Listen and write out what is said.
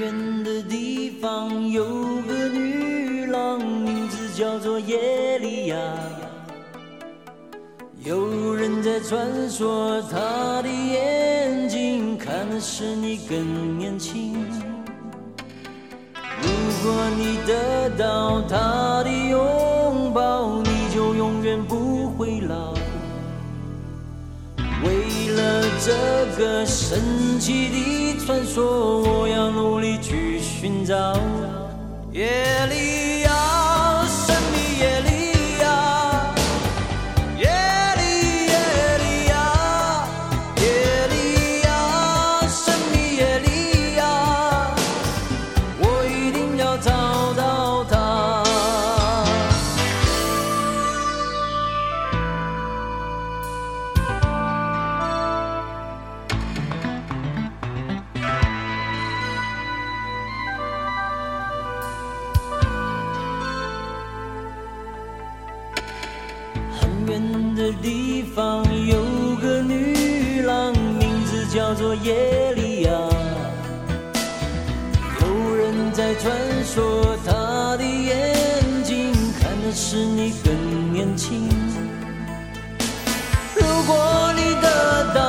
远的地方有个女郎，名字叫做耶利亚。有人在传说，她的眼睛看的是你更年轻。如果你得到她的拥抱，你就永远不会老。为了这个神奇的传说，我要努力去寻找耶利亚，神秘耶利亚，耶利亚，耶利亚，神秘耶利亚，我一定要找到她。远的地方有个女郎，名字叫做耶利亚。有人在传说，她的眼睛看的是你更年轻。如果你得到